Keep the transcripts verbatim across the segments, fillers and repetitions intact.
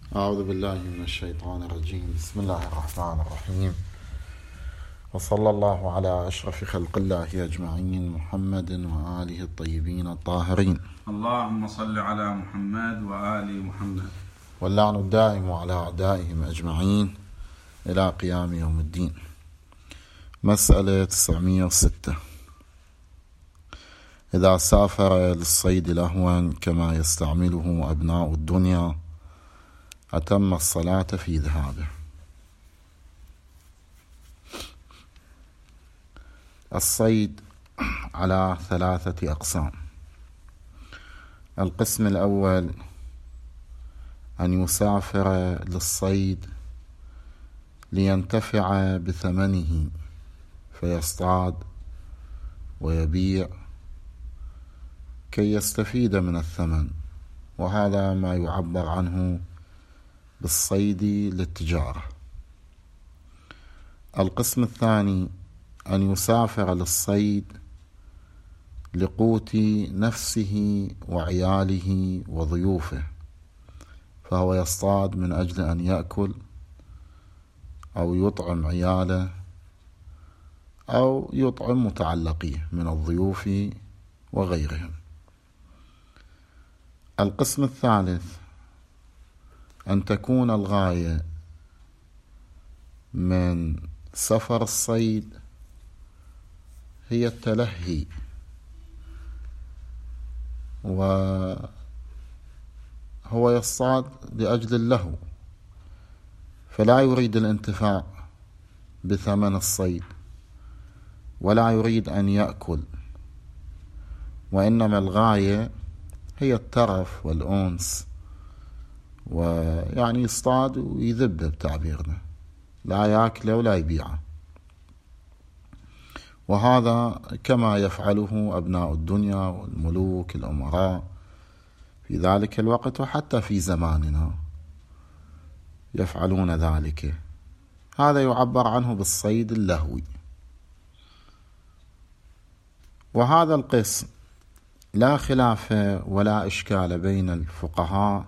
أعوذ بالله من الشيطان الرجيم. بسم الله الرحمن الرحيم، وصلى الله على أشرف خلق الله أجمعين، محمد وآله الطيبين الطاهرين. اللهم صل على محمد وآل محمد، واللعن الدائم على أعدائهم أجمعين إلى قيام يوم الدين. مسألة تسعمائة وستة: إذا سافر للصيد لهوا كما يستعمله أبناء الدنيا أتم الصلاة في ذهابه. الصيد على ثلاثة أقسام. القسم الأول أن يسافر للصيد لينتفع بثمنه فيصطاد ويبيع كي يستفيد من الثمن، وهذا ما يعبر عنه بالصيد للتجارة. القسم الثاني أن يسافر للصيد لقوت نفسه وعياله وضيوفه، فهو يصطاد من أجل أن يأكل أو يطعم عياله أو يطعم متعلقيه من الضيوف وغيرهم. القسم الثالث أن تكون الغاية من سفر الصيد هي التلهي، وهو يصطاد لأجل اللهو، فلا يريد الانتفاع بثمن الصيد ولا يريد أن يأكل، وإنما الغاية هي الترف والأنس، ويعني يصطاد ويذب بتعبيرنا، لا يأكله ولا يبيعه. وهذا كما يفعله أبناء الدنيا والملوك الأمراء في ذلك الوقت، وحتى في زماننا يفعلون ذلك. هذا يعبر عنه بالصيد اللهوي. وهذا القسم لا خلاف ولا إشكال بين الفقهاء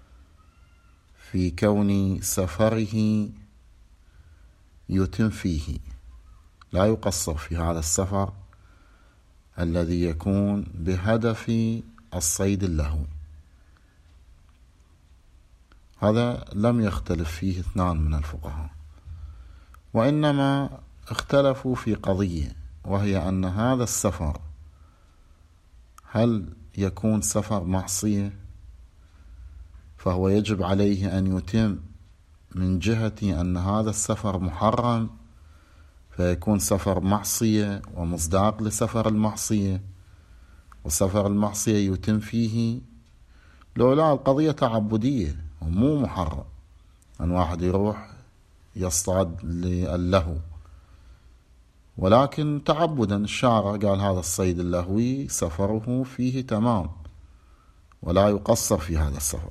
في كون سفره يتم فيه، لا يقصر في هذا السفر الذي يكون بهدف الصيد اللهوي. هذا لم يختلف فيه اثنان من الفقهاء، وإنما اختلفوا في قضية، وهي أن هذا السفر هل يكون سفر معصية، فهو يجب عليه أن يتم من جهة أن هذا السفر محرم، فيكون سفر معصية ومصداق لسفر المعصية، وسفر المعصية يتم فيه، لو لا القضية تعبدية ومو محرم أن واحد يروح يصطاد للهو، ولكن تعبدا الشارع قال هذا الصيد اللهوي سفره فيه تمام ولا يقصر في هذا السفر.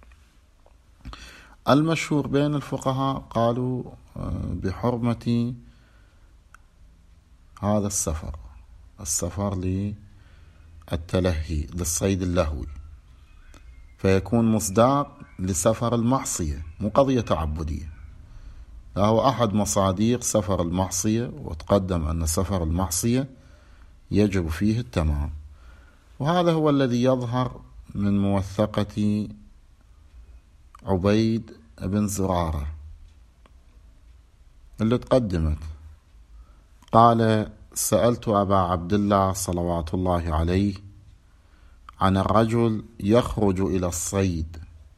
المشهور بين الفقهاء قالوا بحرمة هذا السفر، السفر للتلهي للصيد اللهوي، فيكون مصداق لسفر المعصية، مو قضية تعبدية. هو أحد مصاديق سفر المعصية، وتقدم أن سفر المعصية يجب فيه التمام. وهذا هو الذي يظهر من موثقة عبيد بن زرارة اللي تقدمت. قال: سألت أبا عبد الله صلوات الله عليه عن الرجل يخرج إلى الصيد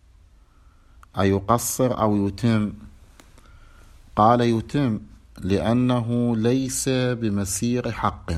أيقصر أو يتم؟ قال: يتم، لأنه ليس بمسير حق.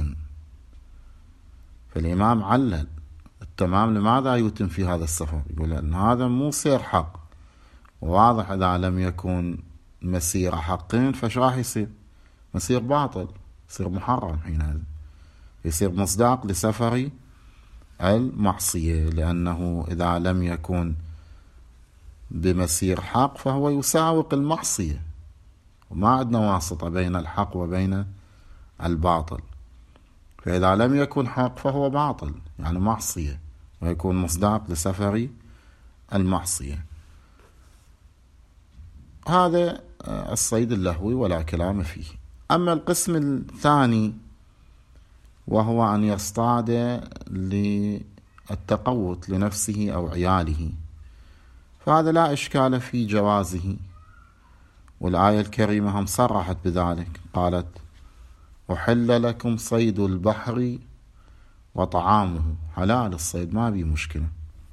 فالإمام علل التمام لماذا يتم في هذا السفر، يقول أن هذا مو سير حق، وواضح إذا لم يكن مسير حق فش راح يصير؟ مسير باطل، يصير محرم، حينئذ يصير مصداق لسفر المعصية، لأنه إذا لم يكن بمسير حق فهو يساوق المعصية، وما عندنا واسطة بين الحق وبين الباطل. فإذا لم يكن حق فهو باطل، يعني معصية، ويكون مصداق لسفر المعصية. هذا الصيد اللهوي ولا كلام فيه. أما القسم الثاني وهو أن يصطاد للتقوت لنفسه أو عياله، فهذا لا إشكال في جوازه، والآية الكريمة هم صرحت بذلك، قالت أحل لكم صيد البحر وطعامه، حلال الصيد ما بي مشكلة.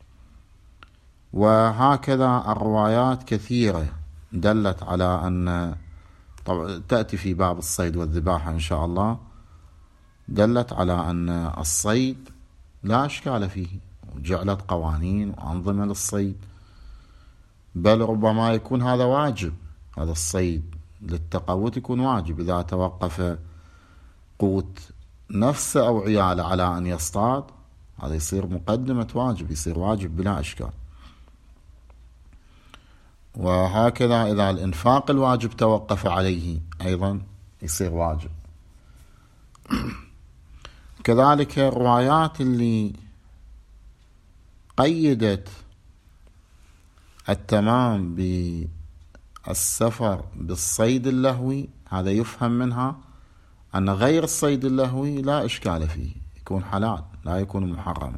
وهكذا الروايات كثيرة دلت على أن، طبعا تأتي في باب الصيد والذباحة إن شاء الله، دلت على أن الصيد لا إشكال فيه، وجعلت قوانين وأنظمة للصيد، بل ربما يكون هذا واجب، هذا الصيد للتقوت يكون واجب إذا توقف قوت نفسه أو عياله على أن يصطاد، هذا يصير مقدمة واجب، يصير واجب بلا إشكال. وهكذا إذا الإنفاق الواجب توقف عليه أيضا يصير واجب. كذلك الروايات اللي قيدت التمام بالسفر بالصيد اللهوي، هذا يفهم منها أن غير الصيد اللهوي لا إشكال فيه، يكون حلال لا يكون محرما.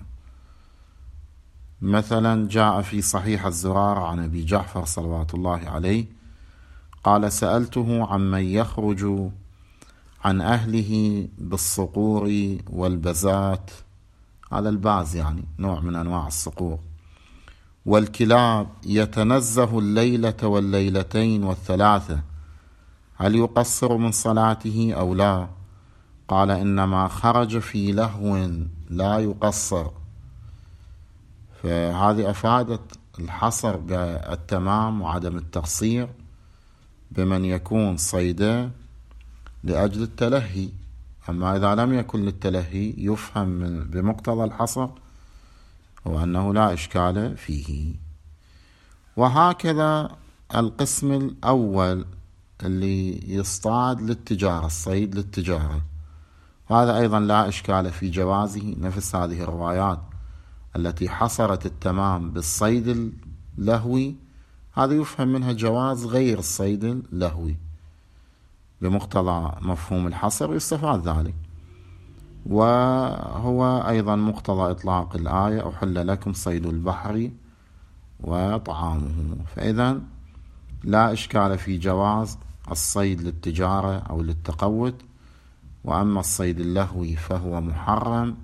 مثلا جاء في صحيح الزرار عن أبي جعفر صلوات الله عليه قال سألته عمن يخرج عن أهله بالصقور والبزات، هذا الباز يعني نوع من أنواع الصقور، والكلاب، يتنزه الليلة والليلتين والثلاثة، هل يقصر من صلاته أو لا؟ قال إنما خرج في لهو لا يقصر. فهذه أفادت الحصر بالتمام وعدم التقصير بمن يكون صيده لأجل التلهي. أما إذا لم يكن للتلهي يفهم من بمقتضى الحصر وأنه لا إشكال فيه. وهكذا القسم الأول اللي يصطاد للتجارة، الصيد للتجارة، هذا أيضا لا إشكال في جوازه، نفس هذه الروايات التي حصرت التمام بالصيد اللهوي، هذا يفهم منها جواز غير الصيد اللهوي بمقتضى مفهوم الحصر، يستفاد ذلك. وهو أيضا مقتضى إطلاق الآية أحل لكم صيد البحر وطعامه، فإذا لا إشكال في جواز الصيد للتجارة أو للتقوت. وأما الصيد اللهوي فهو محرم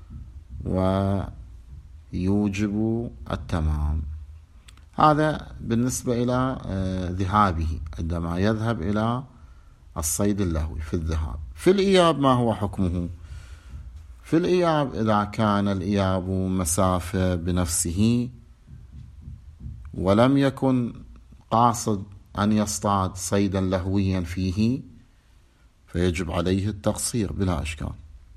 ويوجب التمام. هذا بالنسبة إلى ذهابه، عندما يذهب إلى الصيد اللهوي في الذهاب. في الإياب ما هو حكمه؟ في الإياب إذا كان الإياب مسافة بنفسه ولم يكن قاصد أن يصطاد صيدا لهويا فيه، فيجب عليه التقصير بلا إشكال،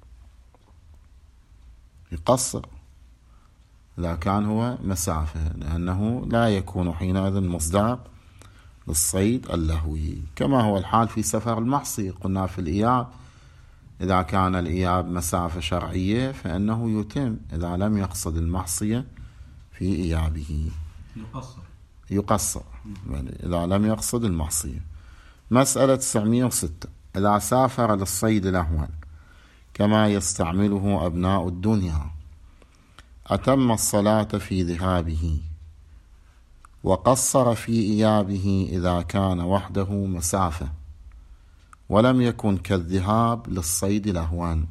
يقصر إذا كان هو مسافة، لأنه لا يكون حينئذ مصداق للصيد اللهوي، كما هو الحال في سفر المحصي. قلنا في الإياب إذا كان الإياب مسافة شرعية فإنه يتم إذا لم يقصد المحصية في إيابه، يقصر يقصر يعني إذا لم يقصد المحصية. مسألة تسعمائة وستة، إذا سافر للصيد لهوا كما يستعمله أبناء الدنيا، أتم الصلاة في ذهابه وقصر في إيابه إذا كان وحده مسافة ولم يكن كالذهاب للصيد لهوا.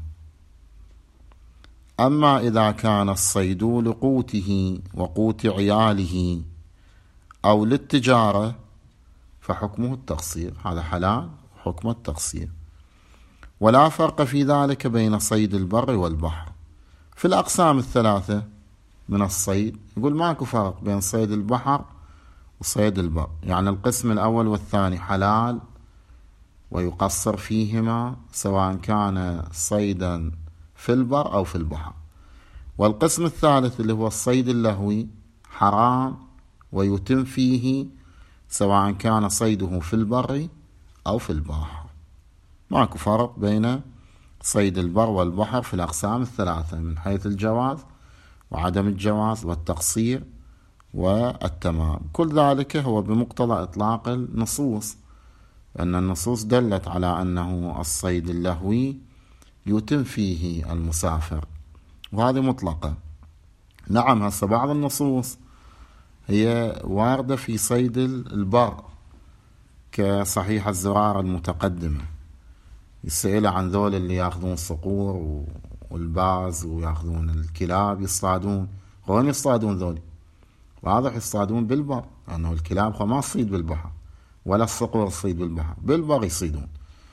أما إذا كان الصيد لقوته وقوت عياله أو للتجارة فحكمه التقصير، هذا حلال حكم التقصير. ولا فرق في ذلك بين صيد البر والبحر. في الأقسام الثلاثة من الصيد يقول ماكو فرق بين صيد البحر وصيد البر، يعني القسم الأول والثاني حلال ويقصر فيهما سواء كان صيدا في البر أو في البحر. والقسم الثالث اللي هو الصيد اللهوي حرام ويتم فيه سواء كان صيده في البر أو في البحر. ماكو فرق بين صيد البر والبحر في الأقسام الثلاثة من حيث الجواز وعدم الجواز والتقصير والتمام. كل ذلك هو بمقتضى إطلاق النصوص، أن النصوص دلت على أنه الصيد اللهوي يتم فيه المسافر، وهذه مطلقة. نعم، هسه بعض النصوص هي واردة في صيد البر كصحيح الزرار المتقدمة، يسأل عن ذول اللي ياخذون صقور والباز وياخذون الكلاب يصطادون. وين يصطادون ذول؟ واضح يصطادون بالبر، لأنه الكلاب خو ما تصيد بالبحر ولا الصقور تصيد بالبحر، بالبر يصيدون.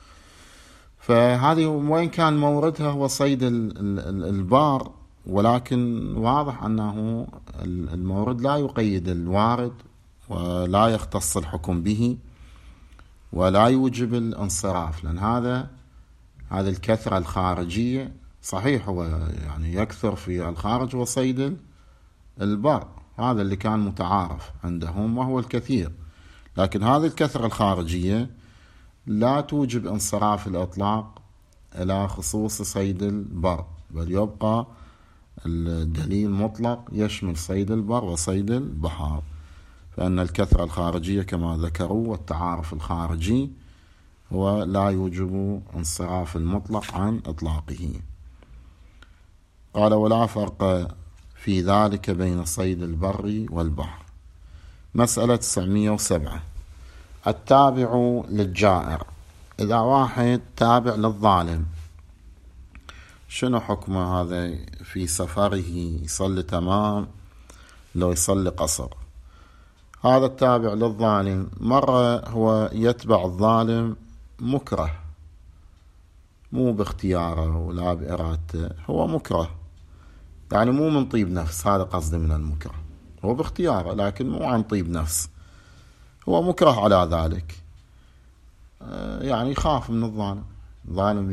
فهذه وين كان موردها هو صيد البار، ولكن واضح أنه المورد لا يقيد الوارد ولا يختص الحكم به ولا يوجب الانصراف، لأن هذا هذه الكثرة الخارجية صحيح هو يعني يكثر في الخارج وصيد البر، هذا اللي كان متعارف عندهم وهو الكثير، لكن هذه الكثرة الخارجية لا توجب انصراف الإطلاق إلى خصوص صيد البر، بل يبقى الدليل مطلق يشمل صيد البر وصيد البحار، فإن الكثرة الخارجية كما ذكروا والتعارف الخارجي هو لا يوجب انصراف المطلق عن إطلاقه. قال: ولا فرق في ذلك بين صيد البر والبحر. مسألة تسعمية وسبعة: التابع للجائر. إذا واحد تابع للظالم، شنو حكمه هذا في سفره؟ يصلي تمام لو يصلي قصر؟ هذا التابع للظالم مرة هو يتبع الظالم مكره، مو باختياره ولا بإرادته، هو مكره، يعني مو من طيب نفس، هذا قصدي من المكره، هو باختياره لكن مو عن طيب نفس، هو مكره على ذلك، يعني يخاف من الظالم، الظالم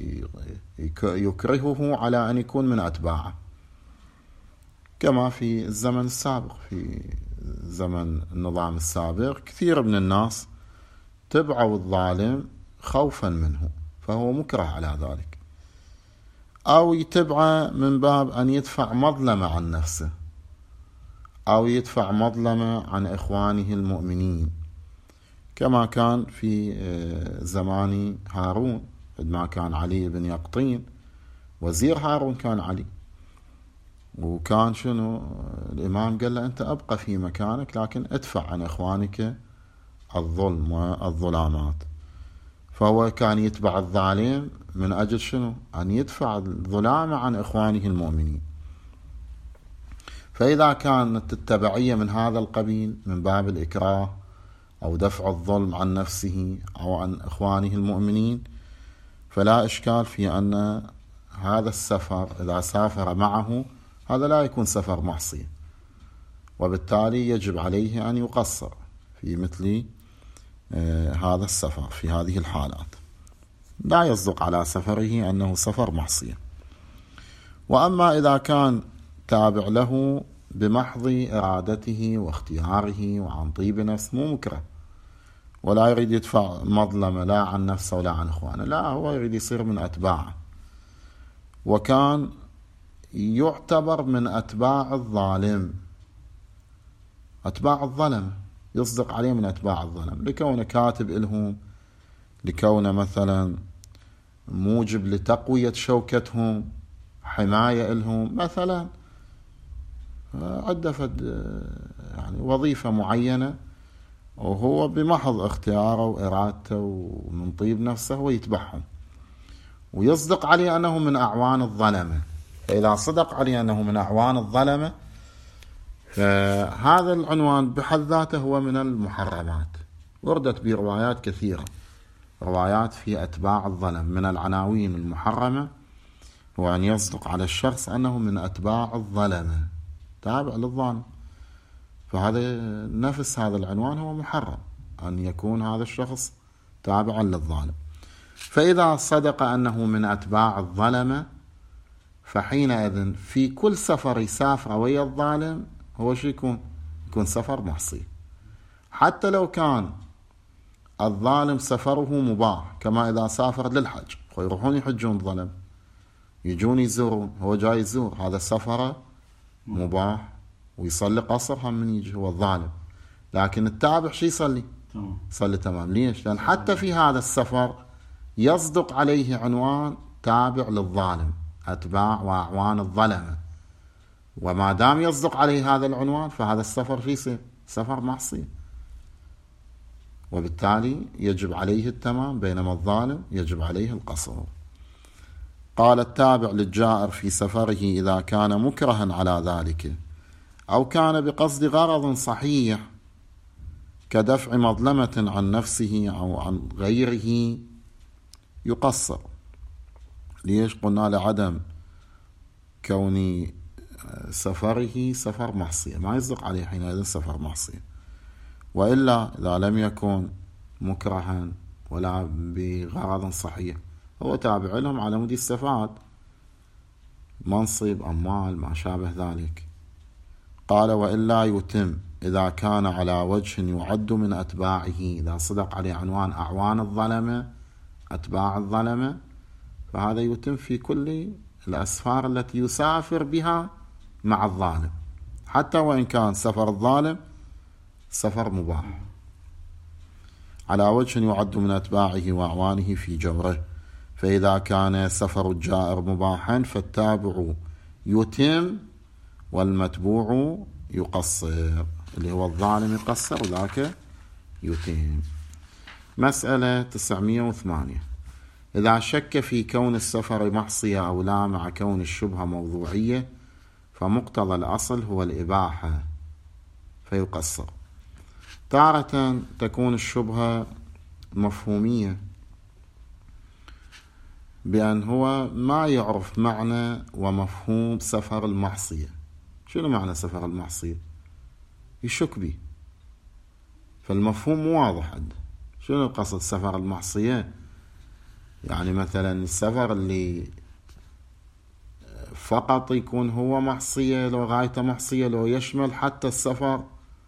يكرهه على أن يكون من أتباعه، كما في الزمن السابق، في زمن النظام السابق كثير من الناس تبعوا الظالم خوفا منه، فهو مكره على ذلك، أو يتبعه من باب أن يدفع مظلمة عن نفسه، أو يدفع مظلمة عن إخوانه المؤمنين، كما كان في زمان هارون، عندما كان علي بن يقطين وزير هارون كان علي، وكان شنو الإمام قال له: أنت أبقى في مكانك لكن ادفع عن إخوانك الظلم والظلامات، فهو كان يتبع الظالم من أجل شنو؟ أن يدفع الظلام عن إخوانه المؤمنين. فإذا كانت التبعية من هذا القبيل من باب الإكراه أو دفع الظلم عن نفسه أو عن إخوانه المؤمنين، فلا إشكال في أن هذا السفر إذا سافر معه هذا لا يكون سفر معصية، وبالتالي يجب عليه أن يقصر في مثل آه هذا السفر. في هذه الحالات لا يصدق على سفره أنه سفر معصية. وأما إذا كان تابع له بمحض إرادته واختياره وعن طيب نفس، مو مكره ولا يريد يدفع مظلمة لا عن نفسه ولا عن إخوانه، لا، هو يريد يصير من أتباعه، وكان يعتبر من أتباع الظالم، أتباع الظلم يصدق عليه من أتباع الظلم، لكونه كاتب إلهم، لكونه مثلا موجب لتقوية شوكتهم، حماية إلهم مثلا، عنده يعني وظيفة معينة، وهو بمحض اختياره وإرادته ومن طيب نفسه ويتبعهم، ويصدق عليه أنه من أعوان الظلمة. فإذا صدق عليه أنه من أعوان الظلمة، فهذا العنوان بحد ذاته هو من المحرمات، وردت بروايات كثيرة، روايات في أتباع الظلم. من العناوين المحرمة هو أن يصدق على الشخص أنه من أتباع الظلمة، تابع للظالم، فهذا نفس هذا العنوان هو محرم، أن يكون هذا الشخص تابعا للظالم. فإذا صدق أنه من أتباع الظلمة، فحينئذ في كل سفر يسافر ويا الظالم هو شو يكون؟ يكون سفر معصية، حتى لو كان الظالم سفره مباح، كما إذا سافر للحج، ويروحون يحجون الظلم، يجون يزورون، هو جاي يزور، هذا سفره مباح ويصلي قصر هم من يجي هو الظالم. لكن التابع شي يصلي؟ تمام. يصلي تمام. ليش؟ لأن حتى في هذا السفر يصدق عليه عنوان تابع للظالم، أتباع وأعوان الظلمة، وما دام يصدق عليه هذا العنوان فهذا السفر شي يصير؟ سفر معصية، وبالتالي يجب عليه التمام، بينما الظالم يجب عليه القصر. قال التابع للجائر في سفره إذا كان مكرها على ذلك أو كان بقصد غرض صحيح كدفع مظلمة عن نفسه أو عن غيره يقصر. ليش؟ قلنا لعدم كون سفره سفر معصية، ما يصدق عليه حينئذ سفر معصية. وإلا إذا لم يكن مكرها ولا بغرض صحيح هو تابع لهم على مود يستفاد، منصب، أموال، ما شابه ذلك. قال وإلا يتم إذا كان على وجه يعد من أتباعه، إذا صدق عليه عنوان أعوان الظلمة، أتباع الظلمة، فهذا يتم في كل الأسفار التي يسافر بها مع الظالم، حتى وإن كان سفر الظالم سفر مباح، على وجه يعد من أتباعه وأعوانه في جوره. فإذا كان سفر الجائر مباحا فالتابع يتم والمتبوع يقصر، اللي هو الظالم يقصر وذاك يتم. مسألة تسعمائة وثمانية. إذا شك في كون السفر معصية أو لا مع كون الشبهة موضوعية فمقتضى الأصل هو الإباحة فيقصر. تارة تكون الشبهة مفهومية بأن هو ما يعرف معنى ومفهوم سفر المعصية. شنو معنى سفر المعصية؟ يشك به، فالمفهوم مو واضح عنده. شنو قصد سفر المعصية؟ يعني مثلا السفر اللي فقط يكون هو معصية، لو غايته معصية، لو يشمل حتى السفر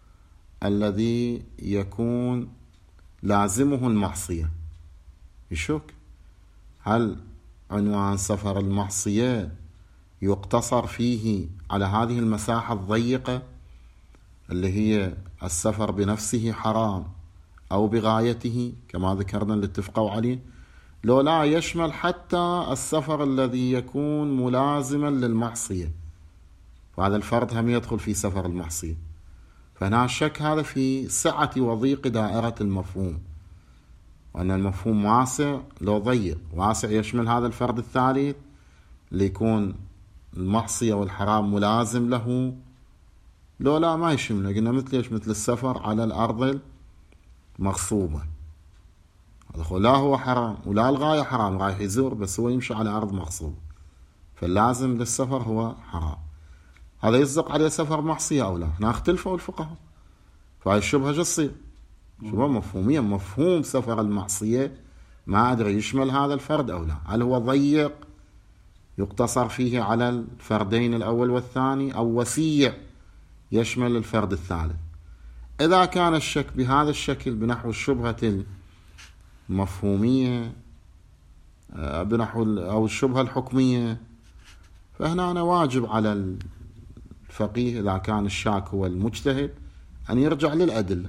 الذي يكون لازمه المعصية، يشك هل عنوان سفر المعصية يقتصر فيه على هذه المساحة الضيقة اللي هي السفر بنفسه حرام أو بغايته كما ذكرنا اللي اتفقوا عليه، لو لا يشمل حتى السفر الذي يكون ملازما للمعصية، وهذا الفرد هم يدخل في سفر المعصية. فهنا الشك هذا في سعة وضيق دائرة المفهوم، وأن المفهوم واسع لو ضيق، واسع يشمل هذا الفرد الثالث اللي يكون المعصية والحرام ملازم له، لو لا ما يشمله. قلنا مثل ايش؟ مثل السفر على الأرض المغصوبة، لا هو حرام ولا الغاية حرام، رايح يزور بس هو يمشي على أرض مغصوبة، فاللازم للسفر هو حرام. هذا يصدق عليه سفر معصية أو لا؟ هنا اختلفوا الفقهاء، فهي الشبهة جو تصير؟ شبهة مفهومية. مفهوم سفر المعصية ما أدري يشمل هذا الفرد أو لا، هل هو ضيق يقتصر فيه على الفردين الأول والثاني، أو وسيع يشمل الفرد الثالث. إذا كان الشك بهذا الشكل بنحو الشبهة المفهومية بنحو أو الشبهة الحكمية، فهنا أنا واجب على الفقيه إذا كان الشاك هو المجتهد أن يرجع للأدلة،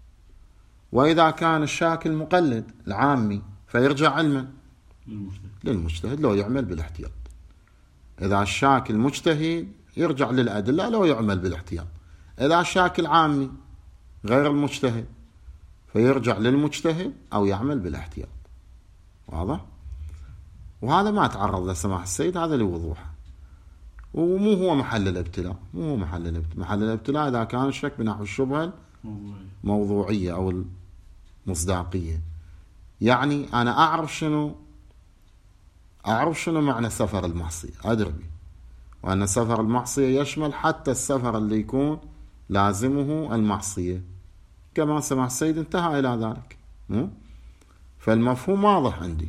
وإذا كان الشاك المقلد العامي فيرجع علما للمجتهد لو يعمل بالاحتياط. إذا الشاك المجتهد يرجع للأدلة لو يعمل بالاحتياط، إذا الشاك العامي غير المجتهد فيرجع للمجتهد أو يعمل بالاحتياط. واضح؟ وهذا ما تعرض لسماح السيد هذا لوضوحه، ومو هو محل الابتلاء، مو هو محل الابتلاء. محل الابتلاء إذا كان الشك بنحو الشبهة موضوعية أو المصداقية. يعني أنا أعرف شنو أعرف شنو معنى سفر المعصية، أدري به، وأن سفر المعصية يشمل حتى السفر اللي يكون لازمه المعصية، كما سمع السيد انتهى إلى ذلك. فالمفهوم واضح عندي،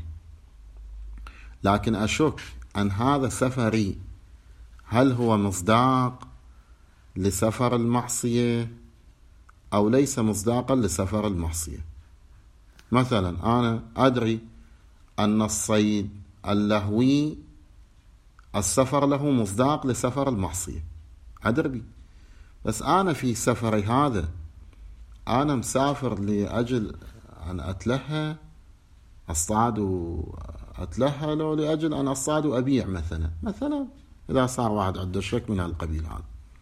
لكن أشك أن هذا سفري هل هو مصداق لسفر المعصية أو ليس مصداقا لسفر المعصية. مثلا أنا أدري أن الصيد اللهوي السفر له مصداق لسفر المعصية، أدري بي، بس أنا في سفري هذا أنا مسافر لأجل أن أتلهى أصطاد وأتلهى، لو لأجل أن أصطاد وأبيع مثلا مثلا إذا صار واحد عنده شك من هالقبيل هذا،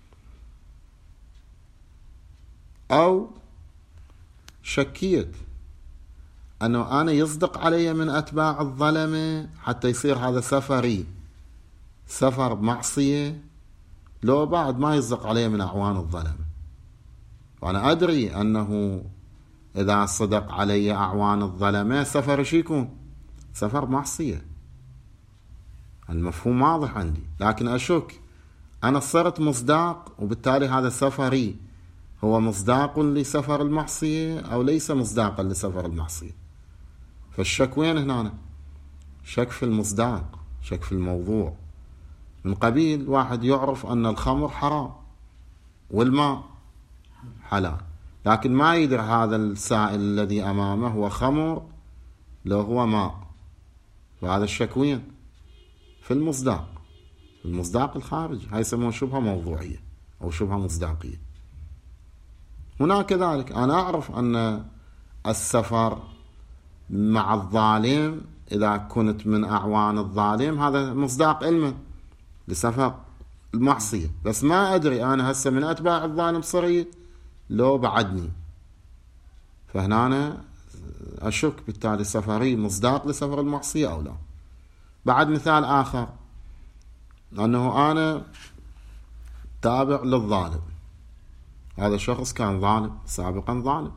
أو شكيت أنه أنا يصدق علي من أتباع الظلمة حتى يصير هذا سفري سفر معصية، لو بعد ما يصدق علي من أعوان الظلمة، وأنا أدري أنه إذا صدق علي أعوان الظلمة سفر شو يكون؟ سفر معصية. المفهوم واضح عندي، لكن أشك أنا صرت مصداق، وبالتالي هذا سفري هو مصداق لسفر المعصية أو ليس مصداقا لسفر المعصية. فالشك وين هنا؟ شك في المصداق، شك في الموضوع. من قبيل واحد يعرف أن الخمر حرام والماء حلال، لكن ما يدري هذا السائل الذي أمامه هو خمر لو هو ماء، وهذا الشك وين؟ في المصداق، في المصداق الخارجي، هاي يسمونه شبهة موضوعية أو شبهة مصداقية. هنا كذلك أنا أعرف أن السفر مع الظالم إذا كنت من أعوان الظالم هذا مصداق علما لسفر المعصية، بس ما أدري أنا هسه من أتباع الظالم صريت لو بعدني، فهنا أنا أشك بالتالي سفري مصداق لسفر المعصية أو لا. بعد مثال آخر أنه أنا تابع للظالم، هذا الشخص كان ظالم سابقا ظالم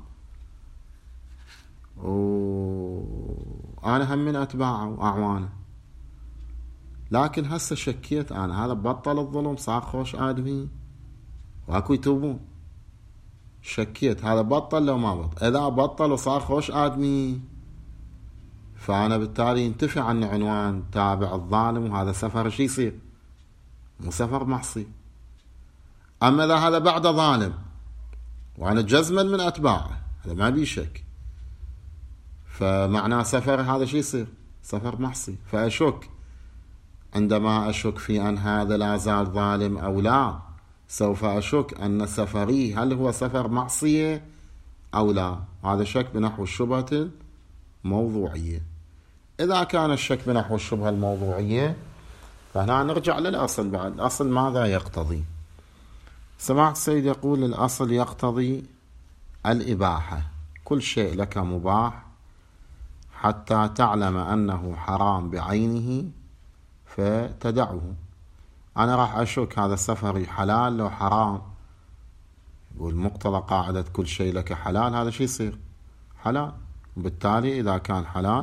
وأنا هم من أتباعه وأعوانه، لكن هسه شكيت أنا هذا بطل الظلم صار خوش آدمي وأكو يتوبون، شكيت هذا بطل لو ما بطل، إذا بطل وصار خوش آدمي فأنا بالتالي ينتفع عني عنوان تابع الظالم، وهذا سفر شي يصير؟ مو سفر معصي. أما إذا هذا بعد ظالم وأنا جزما من أتباعه هذا ما بي شك، فمعناه سفر هذا شي يصير؟ سفر معصي. فأشك عندما أشك في أن هذا لا زال ظالم أو لا، سوف أشك أن سفري هل هو سفر معصية أو لا. هذا شك بنحو الشبهة الموضوعية. إذا كان الشك بنحو الشبهة الموضوعية فهنا نرجع للأصل. بعد الأصل ماذا يقتضي؟ سماحة السيد يقول الأصل يقتضي الإباحة، كل شيء لك مباح حتى تعلم أنه حرام بعينه فتدعه. أنا راح أشك هذا سفري حلال لو حرام، والمقتضى قاعدة كل شيء لك حلال، هذا شيء يصير حلال، وبالتالي إذا كان حلال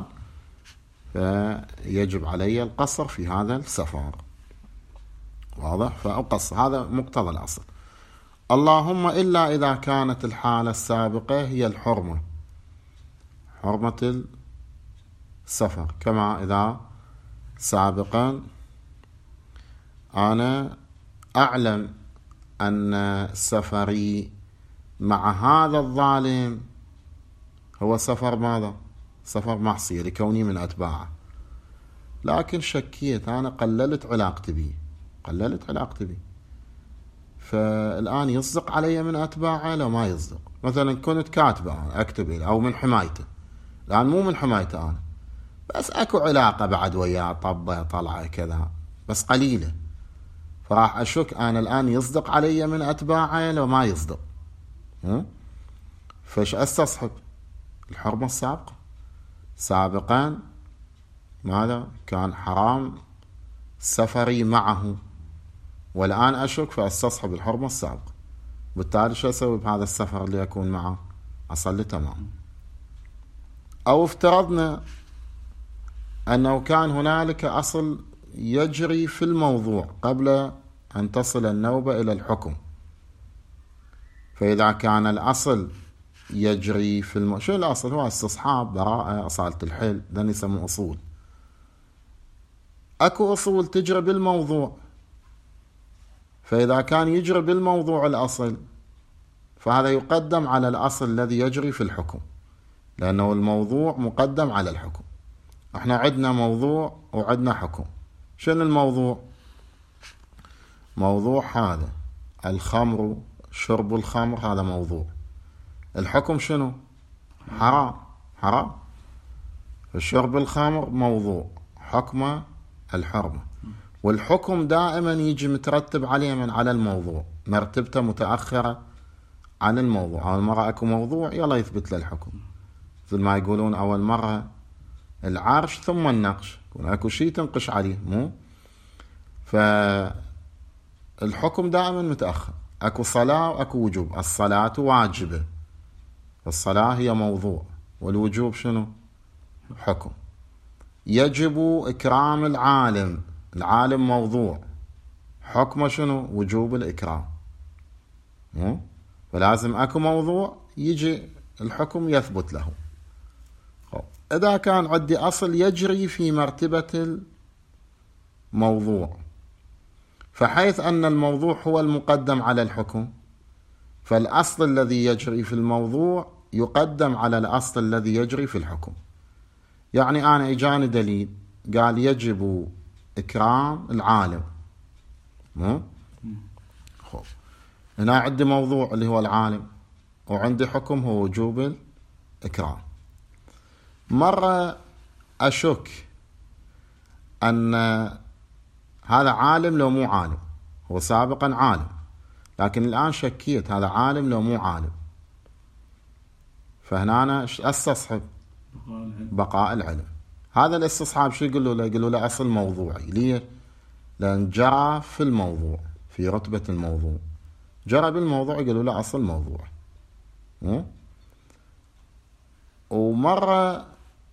فيجب علي القصر في هذا السفر. واضح؟ فأقصر، هذا مقتضى الأصل. اللهم إلا إذا كانت الحالة السابقة هي الحرمة، حرمة السفر، كما إذا سابقا أنا أعلم أن سفري مع هذا الظالم هو سفر ماذا؟ سفر معصية لكوني من أتباعه، لكن شكيت أنا قللت علاقتي به قللت علاقتي به فالآن يصدق علي من أتباعه لو ما يصدق. مثلا كنت كاتبه أنا أكتب إليه أو من حمايته، الآن مو من حمايته أنا، بس أكو علاقة بعد وياه، طبة طلعة كذا بس قليلة، فراح أشك أنا الآن يصدق علي من أتباعه لو ما يصدق. فش أستصحب؟ الحرمة السابقة، سابقا ماذا كان حرام سفري معه، والآن أشك فأستصحب الحرمة السابقة، بالتالي شو أسوي بهذا السفر اللي أكون معه؟ أصلي تمام. أو افترضنا أنه كان هنالك أصل يجري في الموضوع قبل أن تصل النوبة إلى الحكم، فإذا كان الأصل يجري في الم... شو الأصل؟ هو استصحاب، براءة، أصالة الحل، ده يسموه أصول. أكو أصول تجري بالموضوع، فإذا كان يجري بالموضوع الأصل فهذا يقدم على الأصل الذي يجري في الحكم، لأنه الموضوع مقدم على الحكم. احنا عندنا موضوع وعندنا حكم. شنو الموضوع؟ موضوع هذا الخمر شرب الخمر هذا موضوع، الحكم شنو؟ حرام، حرام. فشرب الخمر موضوع، حكمه الحرمة. والحكم دائما يجي مترتب عليه من على الموضوع، مرتبته متأخرة عن الموضوع. أول مرة أكو موضوع يلا يثبت له الحكم، مثل ما يقولون أول مرة العرش ثم النقش، يكون أكو شيء تنقش عليه، مو؟ فالحكم دائما متأخر. أكو صلاة وأكو وجوب، الصلاة واجبة، الصلاة هي موضوع، والوجوب شنو؟ حكم. يجب إكرام العالم، العالم موضوع، حكمه شنو؟ وجوب الإكرام، مو؟ فلازم أكو موضوع يجي الحكم يثبت له. إذا كان عندي أصل يجري في مرتبة الموضوع، فحيث أن الموضوع هو المقدم على الحكم، فالأصل الذي يجري في الموضوع يقدم على الأصل الذي يجري في الحكم. يعني أنا إجاني دليل قال يجب إكرام العالم، مو؟ خب هنا عندي موضوع اللي هو العالم، وعندي حكم هو وجوب الإكرام. مرة أشك أن هذا عالم لو مو عالم، هو سابقا عالم لكن الآن شكيت هذا عالم لو مو عالم، فهنا أنا أستصحب بقاء العلم. هذا الاستصحاب شو يقولوا له؟ يقولوا له أصل موضوعي. ليه؟ لأن جرى في الموضوع، في رتبة الموضوع، جرى بالموضوع، يقولوا له أصل موضوع. ومرة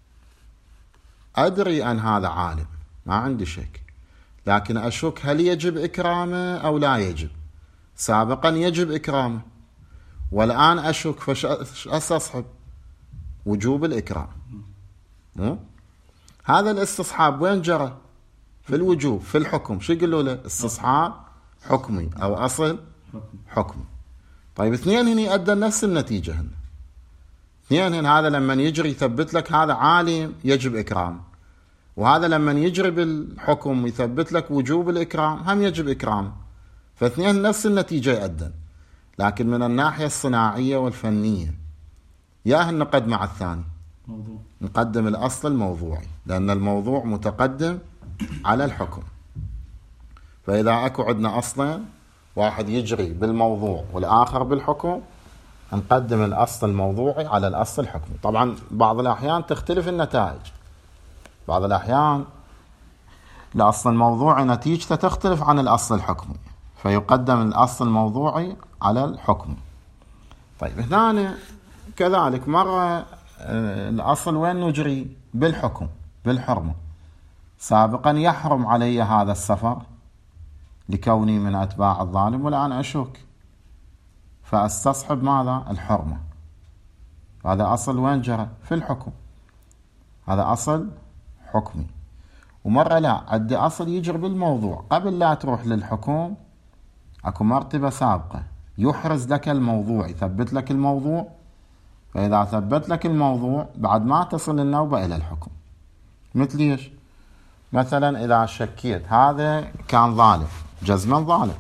أدري أن هذا عالم، ما عندي شك، لكن أشك هل يجب إكرامه أو لا يجب. سابقا يجب إكرامه، والآن أشك، فش أستصحب وجوب الإكرام. مو؟ هذا الاستصحاب وين جرى؟ في الوجوب، في الحكم. شو يقولوا له؟ استصحاب حكمي أو أصل حكمي. طيب اثنين هنا أدى نفس النتيجة، هنا اثنين هنا، هذا لما يجري يثبت لك هذا عالم يجب إكرام، وهذا لما يجري بالحكم يثبت لك وجوب الإكرام هم يجب إكرام، فاثنين نفس النتيجة يأدن. لكن من الناحية الصناعية والفنية ياهن نقدم مع الثاني، موضوع. نقدم الأصل الموضوعي، لأن الموضوع متقدم على الحكم. فإذا أكو عندنا أصلا واحد يجري بالموضوع والآخر بالحكم، نقدم الأصل الموضوعي على الأصل الحكمي. طبعا بعض الأحيان تختلف النتائج، بعض الأحيان الأصل الموضوعي نتيجته تختلف عن الأصل الحكمي، فيقدم الأصل الموضوعي على الحكم. طيب هنا كذلك مرة الأصل وين نجري؟ بالحكم، بالحرمة. سابقا يحرم علي هذا السفر لكوني من أتباع الظالم، والآن أشك، فأستصحب ماذا؟ الحرمة. هذا أصل وين جرى؟ في الحكم، هذا أصل حكمي. ومرة لا، عندي أصل يجري بالموضوع، قبل لا تروح للحكم أكو مرتبة سابقة يحرز لك الموضوع، يثبت لك الموضوع، فإذا ثبت لك الموضوع بعد ما تصل النوبة إلى الحكم. مثل إيش؟ مثلا إذا شكيت هذا كان ظالم، جزما ظالم،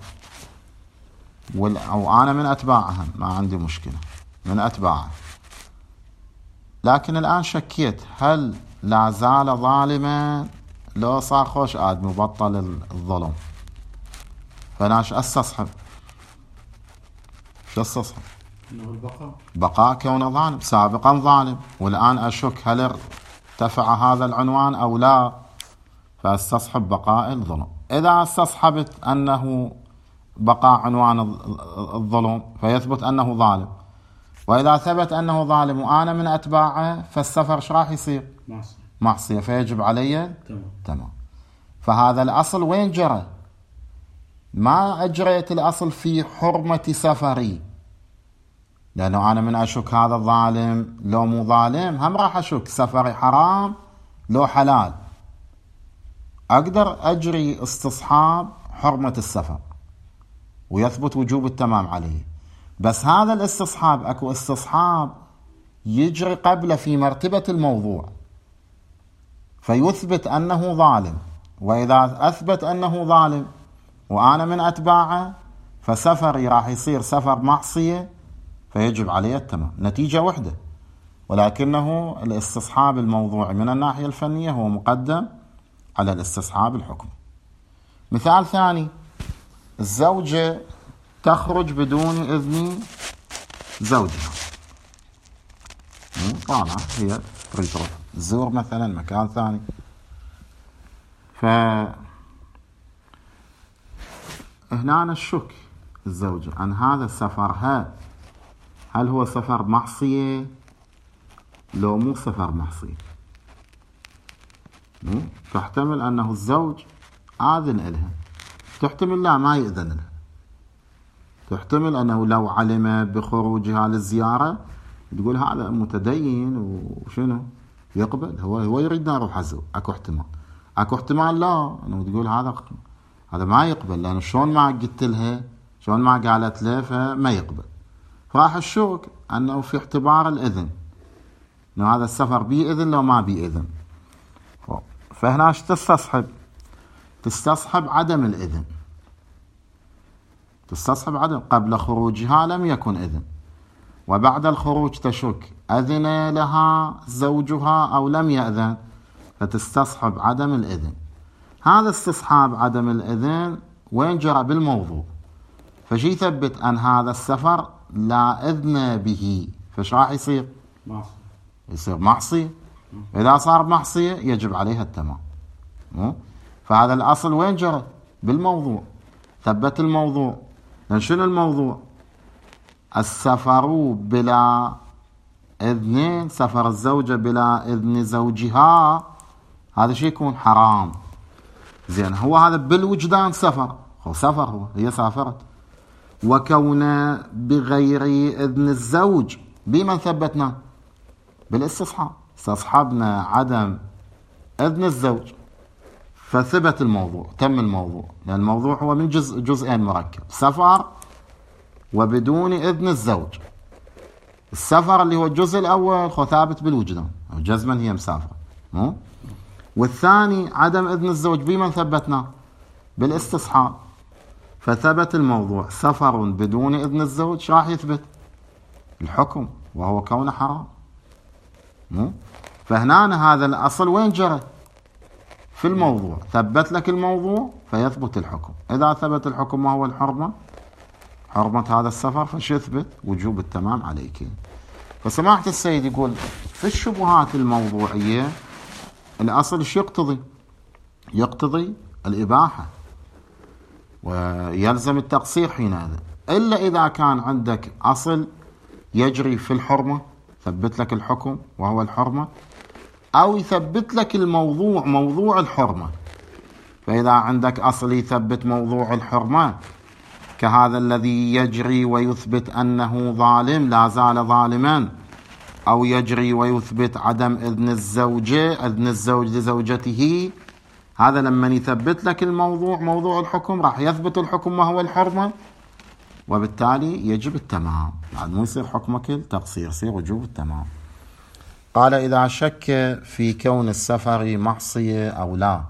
أو أنا من أتباعهم، ما عندي مشكلة من أتباعه، لكن الآن شكيت هل لا زال ظالما لو صار خوش آدمي وبطل الظلم، فناش أستصحب؟ شو أستصحب؟ البقاء، بقاء كونه ظالم، سابقا ظالم، والآن أشك هل ارتفع هذا العنوان أو لا، فاستصحب بقاء الظلم. إذا استصحبت أنه بقاء عنوان الظلم فيثبت أنه ظالم، وإذا ثبت أنه ظالم وأنا من أتباعه فالسفر شو راح يصير؟ معصية، معصية، فيجب علي تمام. تمام. فهذا الأصل وين جرى؟ ما أجريت الأصل في حرمة سفري، لأنه أنا من أشك هذا الظالم لو مو ظالم هم راح أشك سفري حرام لو حلال، أقدر أجري استصحاب حرمة السفر ويثبت وجوب التمام عليه. بس هذا الاستصحاب أكو استصحاب يجري قبل في مرتبة الموضوع فيثبت أنه ظالم، وإذا أثبت أنه ظالم وأنا من أتباعه فسفري راح يصير سفر معصية فيجب عليه التمام. نتيجة وحدة، ولكنه الاستصحاب الموضوعي من الناحية الفنية هو مقدم على الاستصحاب الحكمي. مثال ثاني، الزوجة تخرج بدون إذن زوجها، طالعة هي تريد تروح تزور مثلا مكان ثاني، ف هنا الشك الزوجة عن هذا السفر ها هل هو سفر معصية لو مو سفر معصية. تحتمل أنه الزوج آذن إلها، تحتمل لا ما يأذن لها، تحتمل أنه لو علم بخروجها للزيارة تقول هذا متدين وشنو يقبل، هو هو يريد نروح أزور. أكو احتمال، أكو احتمال لا أنه تقول هذا هذا ما يقبل، لأنه شلون ما قلت لها شلون ما قالت له فما يقبل. فراح الشوك أنه في اعتبار الإذن، أنه هذا السفر بيه إذن لو ما بيه إذن. فهنا ايش تستصحب؟ تستصحب عدم الإذن، تستصحب عدم. قبل خروجها لم يكن إذن، وبعد الخروج تشك أذن لها زوجها أو لم يأذن، فتستصحب عدم الإذن. هذا استصحاب عدم الإذن وين جرى؟ بالموضوع. فشي يثبت أن هذا السفر لا إذن به، فش راح يصير؟ معصية. يصير معصية. إذا صار معصية يجب عليها التمام. فهذا الأصل وين جرى؟ بالموضوع. ثبت الموضوع. لأن شنو الموضوع؟ السفر بلا إذن، سفر الزوجة بلا إذن زوجها، هذا شيء يكون حرام. زين، هو هذا بالوجدان سفر، هو سفر، هو هي سافرت. وكون بغير إذن الزوج بمن ثبتنا؟ بالاستصحاب. استصحبنا عدم إذن الزوج فثبت الموضوع، تم الموضوع. لأن الموضوع هو من جزء جزئين مركب، سفر وبدون إذن الزوج. السفر اللي هو الجزء الأول هو ثابت بالوجدان، أو جزما هي مسافرة، مو؟ والثاني عدم إذن الزوج بمن ثبتنا؟ بالاستصحاب. فثبت الموضوع، سفر بدون إذن الزوج راح يثبت الحكم وهو كونه حرام، مو؟ فهنا هذا الأصل وين جرى؟ في الموضوع. ثبت لك الموضوع فيثبت الحكم. إذا ثبت الحكم وهو الحرمة، حرمة هذا السفر، فش يثبت؟ وجوب التمام عليك. فسماحة السيد يقول في الشبهات الموضوعية الأصل ايش يقتضي؟ يقتضي الإباحة، ويلزم التقصير حينئذ، إلا إذا كان عندك أصل يجري في الحرمة ثبت لك الحكم وهو الحرمة، أو يثبت لك الموضوع موضوع الحرمة. فإذا عندك أصل يثبت موضوع الحرمة كهذا الذي يجري ويثبت أنه ظالم لا زال ظالما، أو يجري ويثبت عدم إذن الزوجة إذن الزوج لزوجته، هذا لما يثبت لك الموضوع موضوع الحكم راح يثبت الحكم وهو الحرمة، وبالتالي يجب التمام. بعد مو يصير حكمك التقصير، يصير وجوب التمام. قال إذا شك في كون السفر معصية أو لا،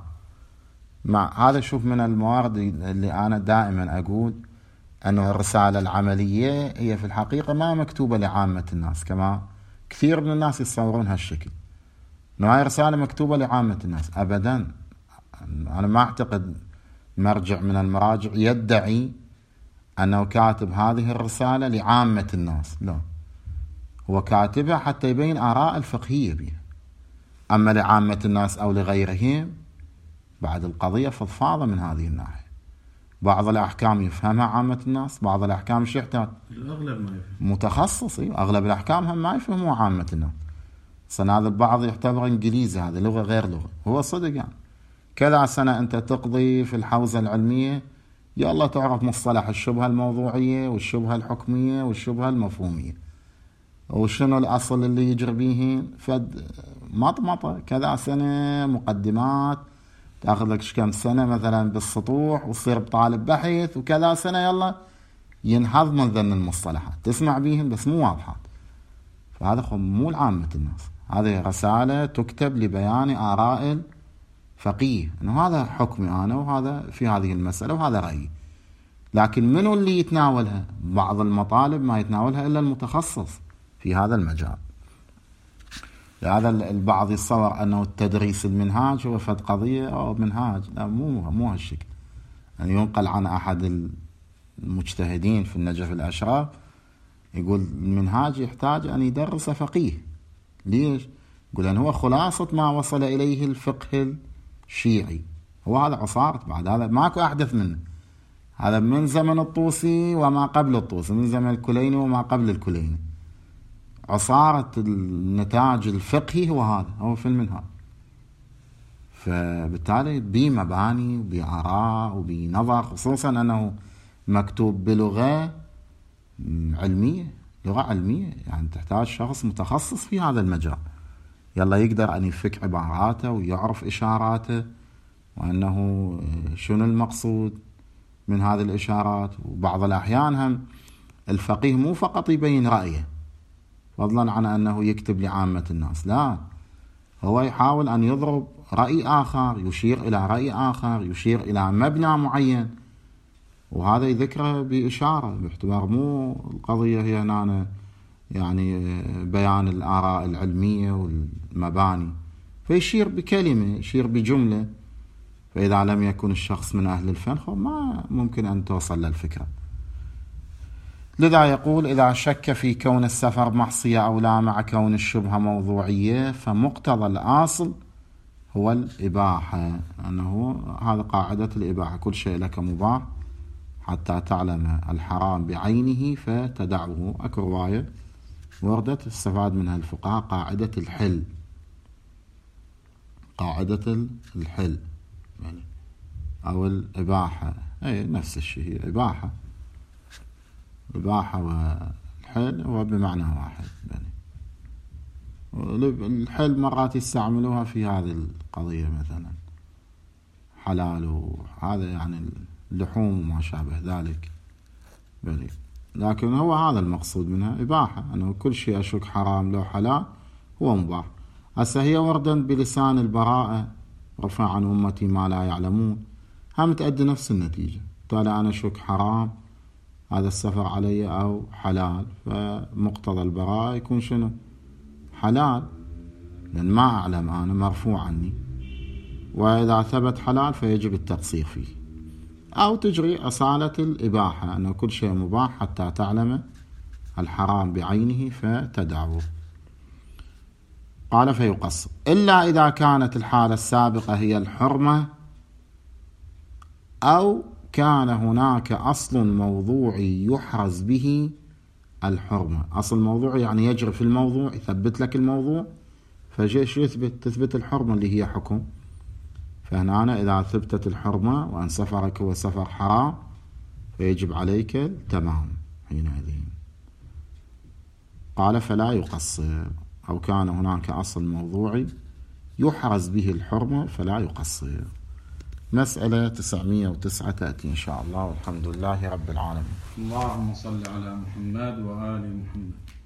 مع هذا شوف من الموارد اللي أنا دائما أقول أنه الرسالة العملية هي في الحقيقة ما مكتوبة لعامة الناس، كما كثير من الناس يتصورون هالشكل، أنه هاي رسالة مكتوبة لعامة الناس. أبدا، أنا ما أعتقد مرجع من المراجع يدعي أنه كاتب هذه الرسالة لعامة الناس، لا، هو كاتبها حتى يبين آراء الفقهية بها. أما لعامة الناس أو لغيرهم بعد القضية فضفاضة من هذه الناحية. بعض الأحكام يفهمها عامة الناس، بعض الأحكام مش يحتاج الأغلب ما يفهم، متخصص. أغلب الأحكام هم ما يفهموا عامة الناس. صنع هذا البعض يعتبر إنجليزي هذا لغة غير لغة، هو صدق يعني كذا سنة أنت تقضي في الحوزة العلمية يلا تعرف مصطلح الشبهة الموضوعية والشبهة الحكمية والشبهة المفهومية، وشنو الأصل اللي يجري به. فد مطمطة كذا سنة مقدمات، تأخذ لك كم سنة مثلا بالسطوح وتصير بطالب بحث، وكذا سنة يلا ينهض من ذن المصطلحات تسمع بيهم بس مو واضحات. فهذا مو لعامة الناس، هذه رسالة تكتب لبيان آراء الفقيه، انه هذا حكمي انا وهذا في هذه المسألة وهذا رأيي. لكن منو اللي يتناولها؟ بعض المطالب ما يتناولها إلا المتخصص في هذا المجال. هذا البعض يتصور أنه التدريس المنهاج هو فد قضية أو منهاج، لا، مو مو هالشكل. يعني ينقل عن أحد المجتهدين في النجف الأشراف يقول المنهاج يحتاج أن يدرس فقيه. ليش؟ يقول أن هو خلاصة ما وصل إليه الفقه الشيعي، هو هذا عصارة، بعد هذا ماكو أحدث منه، هذا من زمن الطوسي وما قبل الطوسي، من زمن الكليني وما قبل الكليني. عصارة النتاج الفقهي هو هذا، هو في المنهاج. فبالتالي بمباني وبآراء وبنظر، خصوصا أنه مكتوب بلغة علمية، لغة علمية، يعني تحتاج شخص متخصص في هذا المجال يلا يقدر أن يفك عباراته ويعرف إشاراته، وأنه شنو المقصود من هذه الإشارات. وبعض الأحيان هم الفقيه مو فقط يبين رأيه فضلا عن أنه يكتب لعامة الناس، لا، هو يحاول أن يضرب رأي آخر، يشير إلى رأي آخر، يشير إلى مبنى معين، وهذا يذكره بإشارة، باعتبار مو القضية هي هنا يعني بيان الآراء العلمية والمباني، فيشير بكلمة، يشير بجملة. فإذا لم يكن الشخص من أهل الفن ما ممكن أن توصل للفكرة. لذا يقول إذا شك في كون السفر معصية أو لا مع كون الشبهة موضوعية فمقتضى الأصل هو الإباحة، أنه هذا قاعدة الإباحة، كل شيء لك مباح حتى تعلم الحرام بعينه فتدعه. أكو رواية وردت استفاد منها الفقهاء قاعدة الحل، قاعدة الحل يعني أو الإباحة، أي نفس الشيء، هي إباحة. الإباحة والحل هو بمعنى واحد يعني. الحل مرات يستعملوها في هذه القضية، مثلا حلال وهذا يعني اللحوم وما شابه ذلك، بلي. لكن هو هذا المقصود منها إباحة، أنه كل شيء أشك حرام لو حلال هو مباح. هسه هي وردا بلسان البراءة رفع عن أمتي ما لا يعلمون، هم تؤدي نفس النتيجة. تالي أنا أشك حرام هذا السفر علي أو حلال، فمقتضى البراءة يكون شنو؟ حلال، لأن ما أعلم أنا، مرفوع عني، وإذا ثبت حلال فيجب التقصير فيه. أو تجري أصالة الإباحة، أنه كل شيء مباح حتى تعلم الحرام بعينه فتدعه. قال فيقصر إلا إذا كانت الحالة السابقة هي الحرمة أو كان هناك أصل موضوعي يحرز به الحرمة. أصل موضوعي يعني يجري في الموضوع، يثبت لك الموضوع، فجيش يثبت تثبت الحرمة اللي هي حكم. فهنا إذا ثبتت الحرمة وأن سفرك هو سفر حرام فيجب عليك التمام حينئذ. قال فلا يقصر، أو كان هناك أصل موضوعي يحرز به الحرمة فلا يقصر. مسألة تسعمائة وتسعة تأتي إن شاء الله، والحمد لله رب العالمين. اللهم صل على محمد وآل محمد.